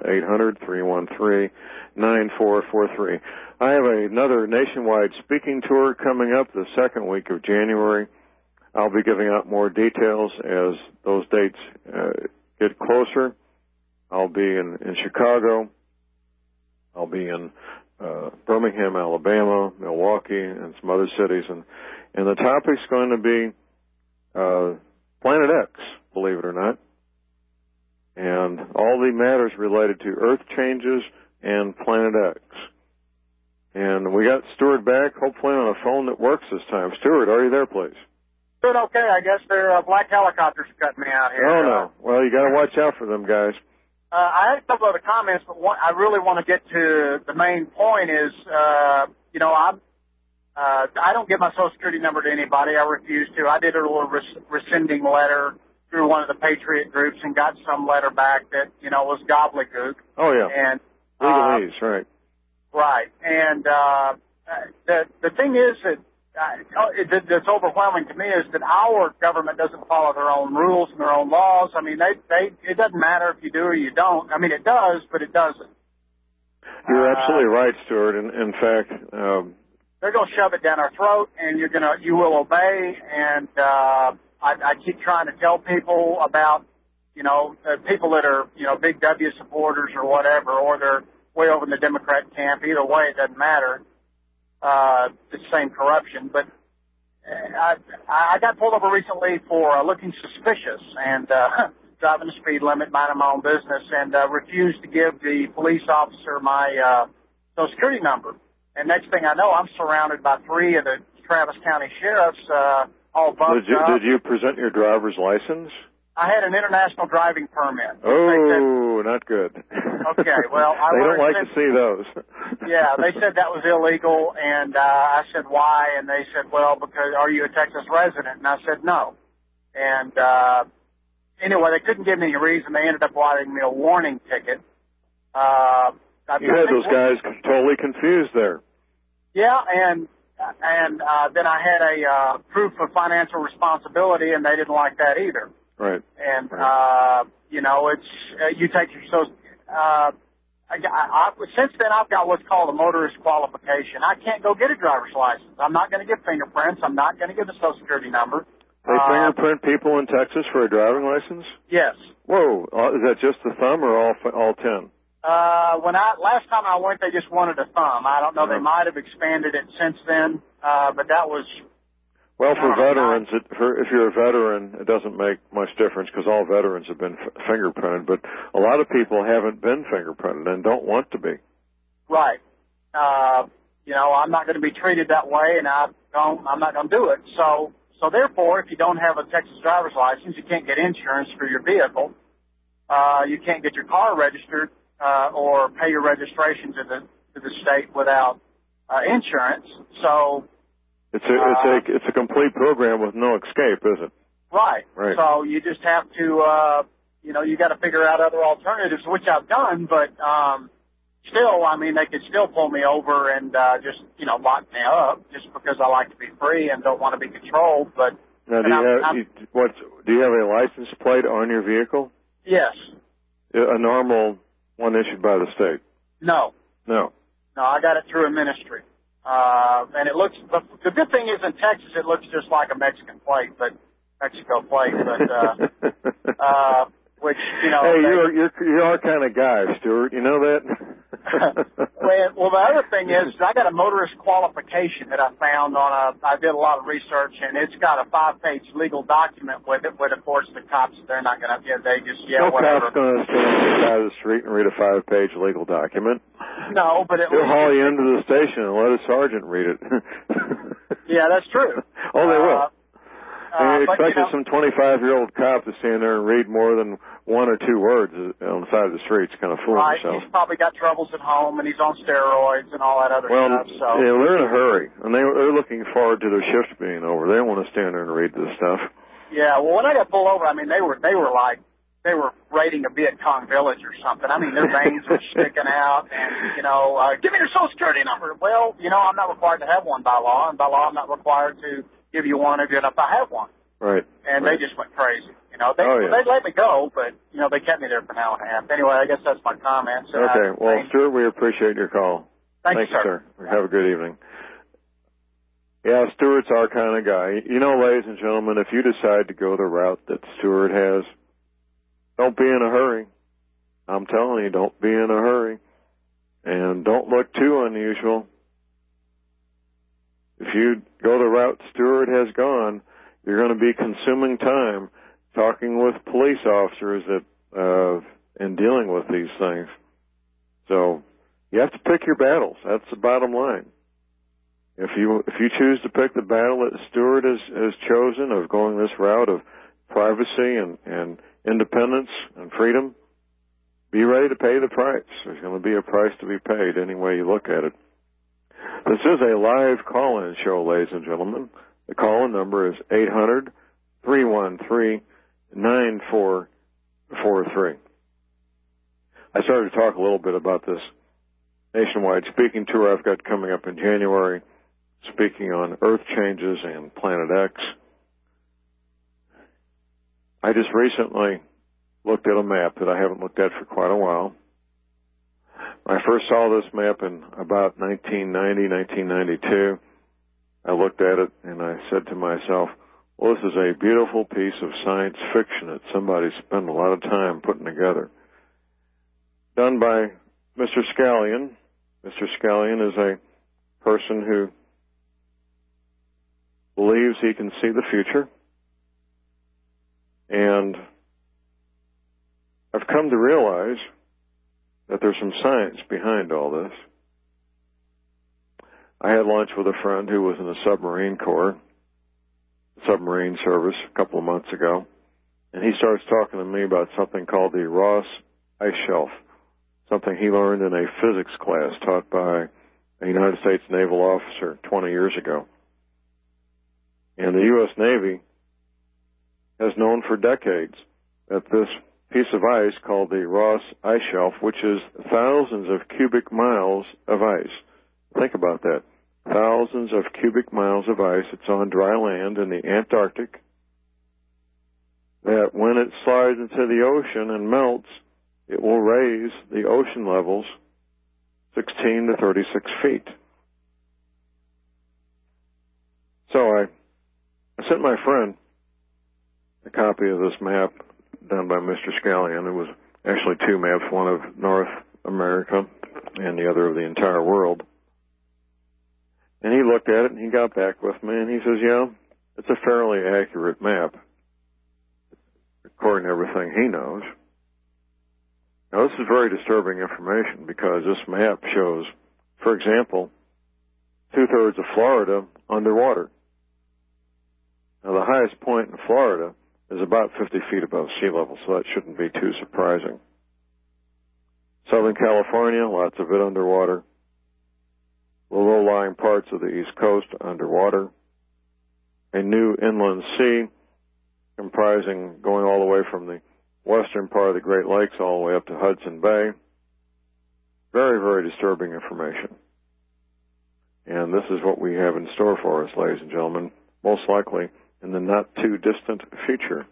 800-313-9443. I have another nationwide speaking tour coming up the second week of January. I'll be giving out more details as those dates get closer. I'll be in Chicago. I'll be in Birmingham, Alabama, Milwaukee, and some other cities. And the topic's going to be Planet X, believe it or not, and all the matters related to Earth changes and Planet X. And we got Stuart back, hopefully on a phone that works this time. Stuart, are you there, please? Doing okay. I guess they're black helicopters cutting me out here. Oh, no. Well, you got to watch out for them, guys. I had a couple other comments, but I really want to get to the main point is, I don't give my Social Security number to anybody. I refuse to. I did a little rescinding letter through one of the Patriot groups and got some letter back that, was gobbledygook. Oh, yeah. And legalese, right. Right. And the thing is that that's overwhelming to me is that our government doesn't follow their own rules and their own laws. I mean, it doesn't matter if you do or you don't. I mean, it does, but it doesn't. You're absolutely right, Stuart. In fact, they're going to shove it down our throat, and you will obey. And I keep trying to tell people about, people that are, big W supporters or whatever, or they're way over in the Democrat camp. Either way, it doesn't matter. It's the same corruption. But I got pulled over recently for looking suspicious and driving the speed limit, minding my own business, and refused to give the police officer my Social Security number. And next thing I know, I'm surrounded by 3 of the Travis County sheriffs, all bumped up. Did you present your driver's license? I had an international driving permit. Oh, not good. Okay, well, they don't like to see those. Yeah, they said that was illegal, and I said, why? And they said, well, because are you a Texas resident? And I said, no. And anyway, they couldn't give me a reason. They ended up writing me a warning ticket. You had those guys totally confused there. Yeah, and then I had a proof of financial responsibility, and they didn't like that either. Right. And it's you take your since then I've got what's called a motorist qualification. I can't go get a driver's license. I'm not going to give fingerprints. I'm not going to give a Social Security number. They fingerprint people in Texas for a driving license? Yes. Whoa, is that just the thumb or all 10? Last time I went, they just wanted a thumb. I don't know. They might have expanded it since then, but that was. Well, for veterans, if you're a veteran, it doesn't make much difference because all veterans have been fingerprinted. But a lot of people haven't been fingerprinted and don't want to be. Right. I'm not going to be treated that way, and I'm not going to do it. So therefore, if you don't have a Texas driver's license, you can't get insurance for your vehicle. You can't get your car registered or pay your registration to the state without insurance. So. It's a complete program with no escape, is it? Right. So you just have to, you got to figure out other alternatives, which I've done, but still, I mean, they could still pull me over and just, lock me up just because I like to be free and don't want to be controlled. But now, do you have a license plate on your vehicle? Yes. A normal one issued by the state? No. No, I got it through a ministry. And it looks, the good thing is in Texas, it looks just like a Mexico plate, but, which, Hey, you're our kind of guy, Stuart. You know that? Well, the other thing is, I got a motorist qualification that I found I did a lot of research, and it's got a 5-page legal document with it, but of course the cops, they're not going to, they just, no whatever. No cop's going to stand on the side of the street and read a 5-page legal document. No, but they'll haul you into the station and let a sergeant read it. Yeah, that's true. Oh, they will. They expected some 25-year-old cop to stand there and read more than 1 or 2 words on the side of the street. It's kind of fooling himself. He's probably got troubles at home, and he's on steroids and all that other stuff. So. Yeah, they're in a hurry, and they're looking forward to their shift being over. They don't want to stand there and read this stuff. Yeah, well, when I got pulled over, I mean, they were raiding a Viet Cong village or something. I mean, their veins were sticking out, and, give me your Social Security number. Well, I'm not required to have one by law, and by law I'm not required to give you one even if I have one. Right. And they just went crazy. They let me go, but, they kept me there for an hour and a half. Anyway, I guess that's my comment. So okay. Well, Stuart, we appreciate your call. Thank you, sir. Have a good evening. Yeah, Stuart's our kind of guy. Ladies and gentlemen, if you decide to go the route that Stuart has, don't be in a hurry. I'm telling you, don't be in a hurry. And don't look too unusual. If you go the route Stuart has gone, you're going to be consuming time talking with police officers and dealing with these things. So you have to pick your battles. That's the bottom line. If you choose to pick the battle that Stuart has chosen of going this route of privacy and independence and freedom, be ready to pay the price. There's going to be a price to be paid any way you look at it. This is a live call-in show, ladies and gentlemen. The call-in number is 800-313-9443. I started to talk a little bit about this nationwide speaking tour I've got coming up in January, speaking on Earth changes and Planet X. I just recently looked at a map that I haven't looked at for quite a while. I first saw this map in about 1990, 1992. I looked at it and I said to myself, well, this is a beautiful piece of science fiction that somebody spent a lot of time putting together. Done by Mr. Scallion. Mr. Scallion is a person who believes he can see the future. And I've come to realize that there's some science behind all this. I had lunch with a friend who was in the submarine corps, submarine service, a couple of months ago, and he starts talking to me about something called the Ross Ice Shelf, something he learned in a physics class taught by a United States naval officer 20 years ago. And the U.S. Navy has known for decades that this piece of ice called the Ross Ice Shelf, which is thousands of cubic miles of ice. Think about that. Thousands of cubic miles of ice. It's on dry land in the Antarctic. That when it slides into the ocean and melts, it will raise the ocean levels 16 to 36 feet. So I sent my friend a copy of this map done by Mr. Scallion. It was actually two maps, one of North America and the other of the entire world. And he looked at it and he got back with me and he says, yeah, it's a fairly accurate map, according to everything he knows. Now, this is very disturbing information because this map shows, for example, 2/3 of Florida underwater. Now, the highest point in Florida is about 50 feet above sea level, so that shouldn't be too surprising. Southern California, lots of it underwater. The low-lying parts of the East Coast underwater. A new inland sea comprising going all the way from the western part of the Great Lakes all the way up to Hudson Bay. Very, very disturbing information. And this is what we have in store for us, ladies and gentlemen, most likely in the not-too-distant future.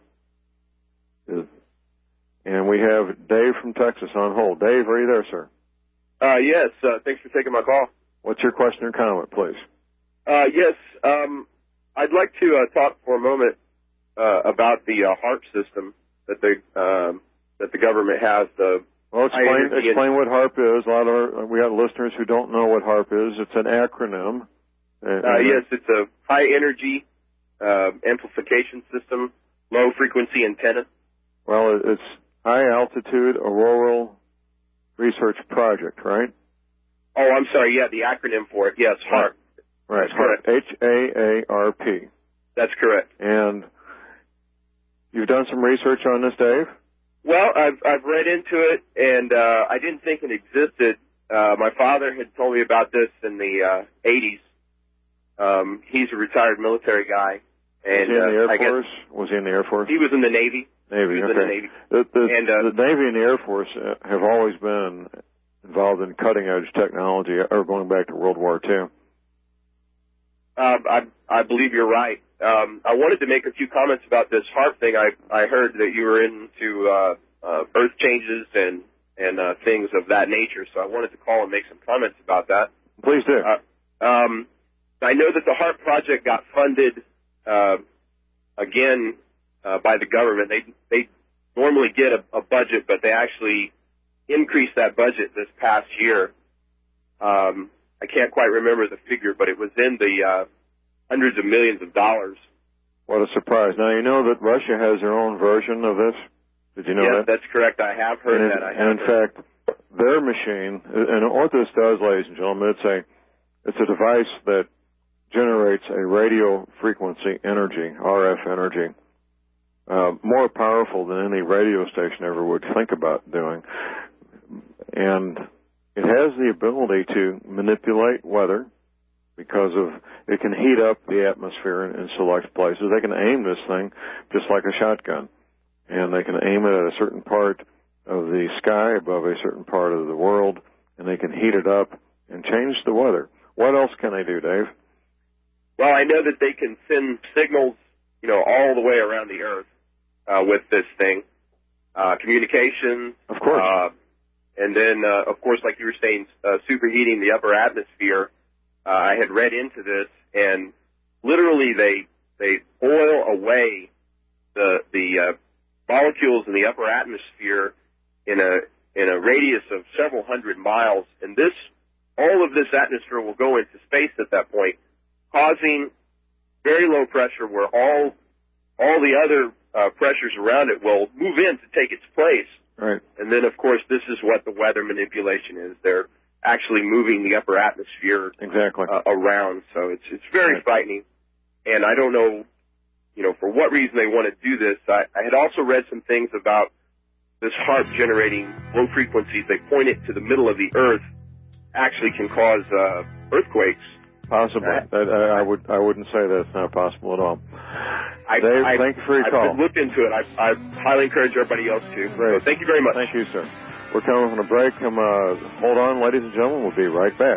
And we have Dave from Texas on hold. Dave, are you there, sir? Yes. Thanks for taking my call. What's your question or comment, please? Yes. I'd like to talk for a moment about the HAARP system that the government has. Well, explain what HAARP is. We have listeners who don't know what HAARP is. It's an acronym. Yes, it's a high energy amplification system, low frequency antenna. Well, it's High Altitude Auroral Research Project, right? Oh, I'm sorry. Yeah, the acronym for it. Yes, HAARP. Right. That's correct. HAARP. That's correct. And you've done some research on this, Dave? Well, I've read into it, and I didn't think it existed. My father had told me about this in the 80s. He's a retired military guy. And, was he in the Air Force? Was he in the Air Force? He was in the Navy. Navy, he was okay. in the Navy. The Navy and the Air Force have always been involved in cutting-edge technology, or going back to World War II. I believe you're right. I wanted to make a few comments about this HAARP thing. I heard that you were into earth changes and things of that nature, so I wanted to call and make some comments about that. Please do. I know that the HAARP project got funded again by the government. They normally get a budget, but they actually increased that budget this past year. I can't quite remember the figure, but it was in the hundreds of millions of dollars. What a surprise. Now, you know that Russia has their own version of this? Did you know that? Yes, that's correct. I have heard that. In fact, their machine, and what this does, ladies and gentlemen, it's a device that generates a radio frequency energy, RF energy, more powerful than any radio station ever would think about doing. And it has the ability to manipulate weather because it can heat up the atmosphere in select places. They can aim this thing just like a shotgun, and they can aim it at a certain part of the sky above a certain part of the world, and they can heat it up and change the weather. What else can they do, Dave? Well, I know that they can send signals, all the way around the Earth with this thing. Communication. Of course. And then, of course, like you were saying, superheating the upper atmosphere. I had read into this, and literally they boil away the molecules in the upper atmosphere in a radius of several hundred miles, and all of this atmosphere will go into space at that point, causing very low pressure where all the other pressures around it will move in to take its place. Right. And then, of course, this is what the weather manipulation is. They're actually moving the upper atmosphere around. So it's very frightening. And I don't know, for what reason they want to do this. I had also read some things about this HAARP generating low frequencies. They point it to the middle of the Earth, actually can cause earthquakes. Possible. I wouldn't say that's not possible at all. Dave, thank you for your call. I've looked into it. I highly encourage everybody else to. Great. So thank you very much. Thank you, sir. We're coming from a break. Hold on, ladies and gentlemen. We'll be right back.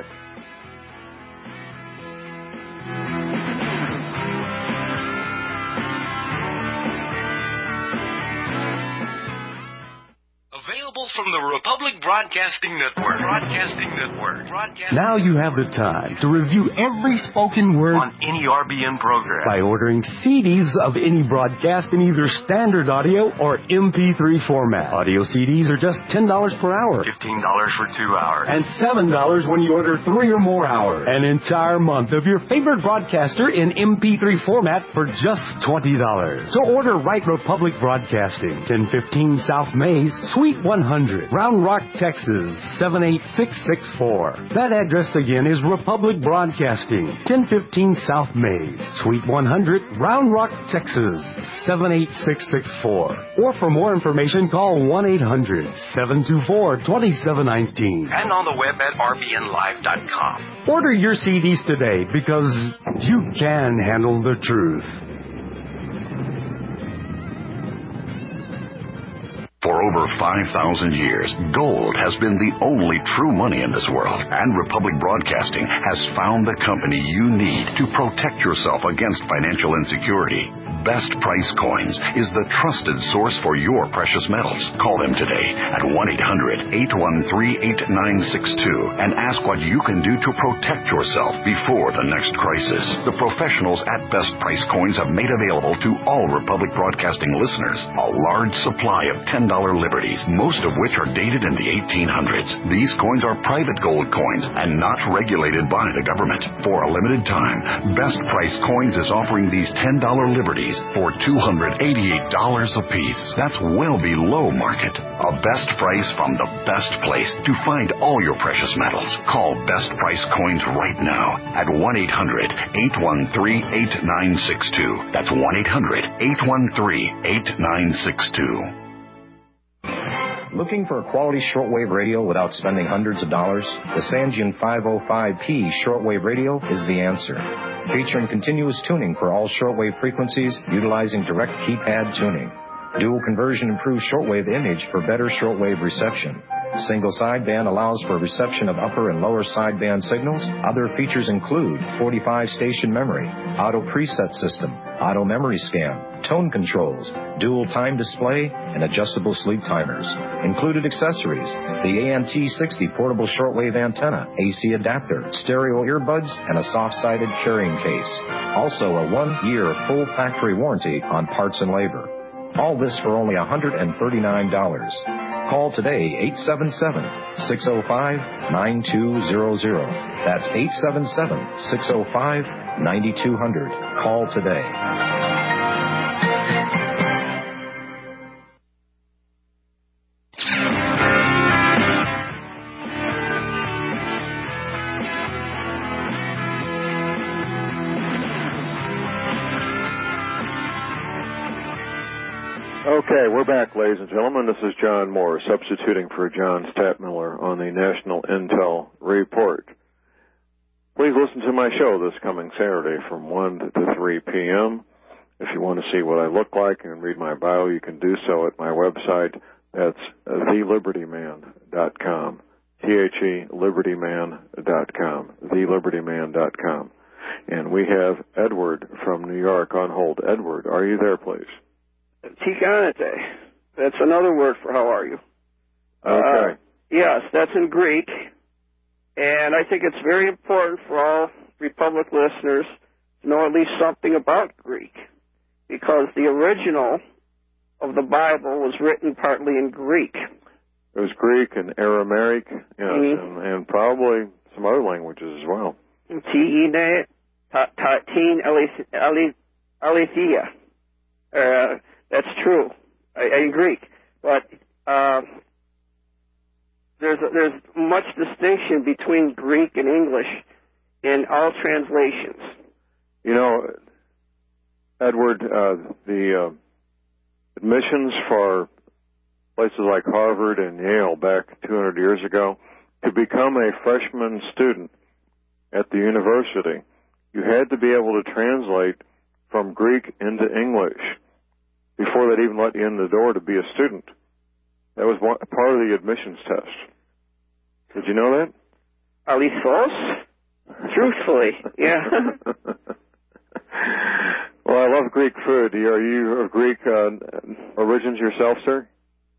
Available from the Republic Broadcasting Network. Now you have the time to review every spoken word on any RBN program by ordering CDs of any broadcast in either standard audio or MP3 format. Audio CDs are just $10 per hour. $15 for 2 hours. And $7 when you order 3 or more hours. An entire month of your favorite broadcaster in MP3 format for just $20. So order Right Republic Broadcasting, 1015 South Mays, Suite 100, Round Rock, Texas, 78664. That address again is Republic Broadcasting, 1015 South Mays, Suite 100, Round Rock, Texas, 78664. Or for more information, call 1-800-724-2719. And on the web at rbnlive.com. Order your CDs today because you can handle the truth. For over 5,000 years, gold has been the only true money in this world, and Republic Broadcasting has found the company you need to protect yourself against financial insecurity. Best Price Coins is the trusted source for your precious metals. Call them today at 1-800-813-8962 and ask what you can do to protect yourself before the next crisis. The professionals at Best Price Coins have made available to all Republic Broadcasting listeners a large supply of $10 liberties, most of which are dated in the 1800s. These coins are private gold coins and not regulated by the government. For a limited time, Best Price Coins is offering these $10 liberties for $288 apiece. That's well below market. A best price from the best place to find all your precious metals. Call Best Price Coins right now at 1-800-813-8962. That's 1-800-813-8962. Looking for a quality shortwave radio without spending hundreds of dollars? The Sangean 505P shortwave radio is the answer. Featuring continuous tuning for all shortwave frequencies, utilizing direct keypad tuning. Dual conversion improves shortwave image for better shortwave reception. Single sideband allows for reception of upper and lower sideband signals. Other features include 45-station memory, auto preset system, auto memory scan, tone controls, dual time display, and adjustable sleep timers. Included accessories: the ANT60 portable shortwave antenna, AC adapter, stereo earbuds, and a soft-sided carrying case. Also a 1-year full factory warranty on parts and labor. All this for only $139. Call today, 877-605-9200. That's 877-605-9200. Call today. Okay, we're back, ladies and gentlemen. This is John Moore, substituting for John Stadtmiller on the National Intel Report. Please listen to my show this coming Saturday from 1 to 3 p.m. If you want to see what I look like and read my bio, you can do so at my website. That's thelibertyman.com, THELibertyman.com, thelibertyman.com. And we have Edward from New York on hold. Edward, are you there, please? Tikanete. That's another word for how are you. Okay. Yes, that's in Greek. And I think it's very important for all Republic listeners to know at least something about Greek, because the original of the Bible was written partly in Greek. It was Greek and Aramaic, yes, and probably some other languages as well. Teen Aletheia. That's true, in Greek. But there's much distinction between Greek and English in all translations. You know, Edward, the admissions for places like Harvard and Yale back 200 years ago, to become a freshman student at the university, you had to be able to translate from Greek into English before they'd even let you in the door to be a student. That was part of the admissions test. Did you know that? Alithos? Truthfully, yeah. Well, I love Greek food. Are you of Greek origins yourself, sir?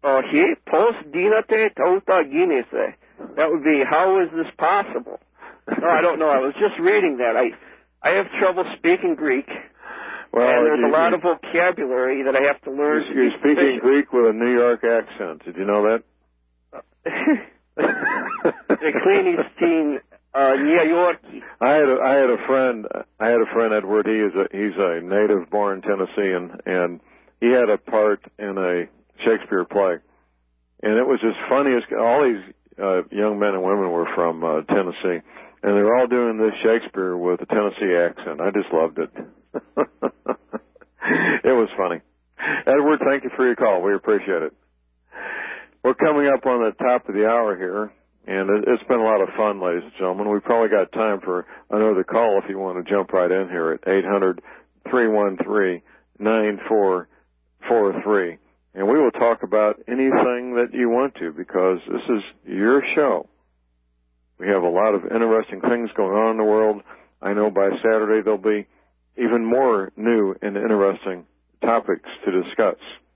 That would be, how is this possible? No, I don't know. I was just reading that. I have trouble speaking Greek. Well, and there's a lot of vocabulary that I have to learn. You're speaking Greek with a New York accent. Did you know that? I had a friend, Edward. He's a native born Tennessean, and he had a part in a Shakespeare play, and it was just funny as all these young men and women were from Tennessee, and they were all doing this Shakespeare with a Tennessee accent. I just loved it. It was funny. Edward, thank you for your call. We appreciate it. We're coming up on the top of the hour here, and it's been a lot of fun, ladies and gentlemen. We've probably got time for another call if you want to jump right in here at 800-313-9443. And we will talk about anything that you want to, because this is your show. We have a lot of interesting things going on in the world. I know by Saturday there'll be even more new and interesting topics to discuss.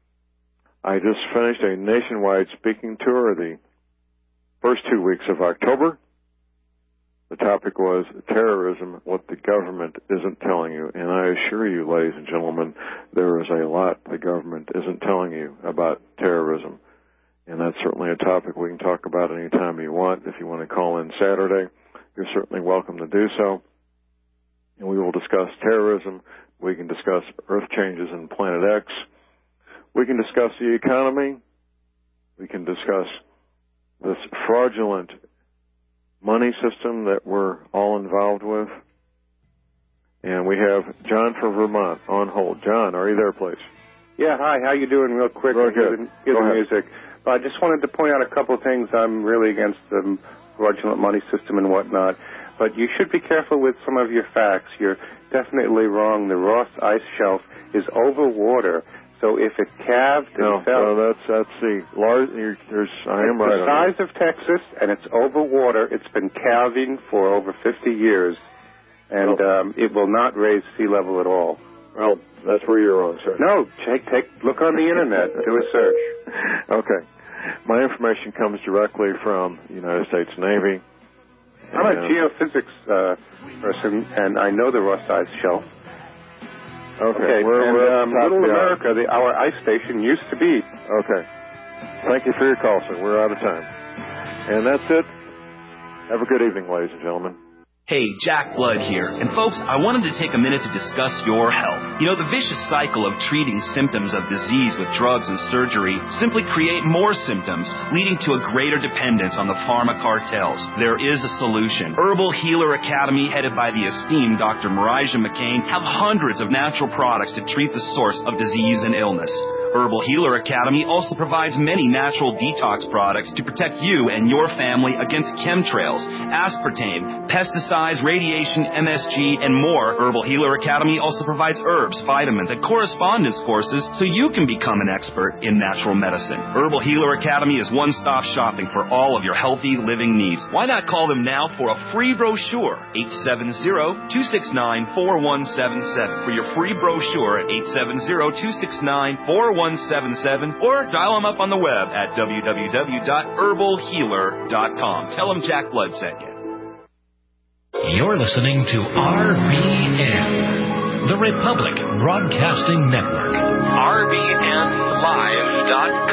I just finished a nationwide speaking tour the first 2 weeks of October. The topic was terrorism, what the government isn't telling you. And I assure you, ladies and gentlemen, there is a lot the government isn't telling you about terrorism. And that's certainly a topic we can talk about any time you want. If you want to call in Saturday, you're certainly welcome to do so. And we will discuss terrorism. We can discuss Earth changes in Planet X. We can discuss the economy. We can discuss this fraudulent money system that we're all involved with. And we have John from Vermont on hold. John, are you there, please? Yeah, hi. How you doing? Real quick. Real good. Give the music. I just wanted to point out a couple of things. I'm really against the fraudulent money system and whatnot. But you should be careful with some of your facts. You're definitely wrong. The Ross Ice Shelf is over water. So if it calved and fell... No, that's the large... I am right. The size of Texas, and it's over water. It's been calving for over 50 years, and it will not raise sea level at all. Well, that's where you're wrong, sir. No, look on the Internet. Do a search. Okay. My information comes directly from the United States Navy. I'm a geophysics person, and I know the Ross Ice Shelf. Okay. Little America, our ice station used to be. Okay. Thank you for your call, sir. We're out of time. And that's it. Have a good evening, ladies and gentlemen. Hey, Jack Blood here. And folks, I wanted to take a minute to discuss your health. You know, the vicious cycle of treating symptoms of disease with drugs and surgery simply create more symptoms, leading to a greater dependence on the pharma cartels. There is a solution. Herbal Healer Academy, headed by the esteemed Dr. Marija McCain, have hundreds of natural products to treat the source of disease and illness. Herbal Healer Academy also provides many natural detox products to protect you and your family against chemtrails, aspartame, pesticides, radiation, MSG, and more. Herbal Healer Academy also provides herbs, vitamins, and correspondence courses so you can become an expert in natural medicine. Herbal Healer Academy is one-stop shopping for all of your healthy living needs. Why not call them now for a free brochure? 870-269-4177 for your free brochure at 870-269-4177. Or dial them up on the web at www.herbalhealer.com. Tell them Jack Blood sent you. You're listening to RBN, the Republic Broadcasting Network. RBNLive.com.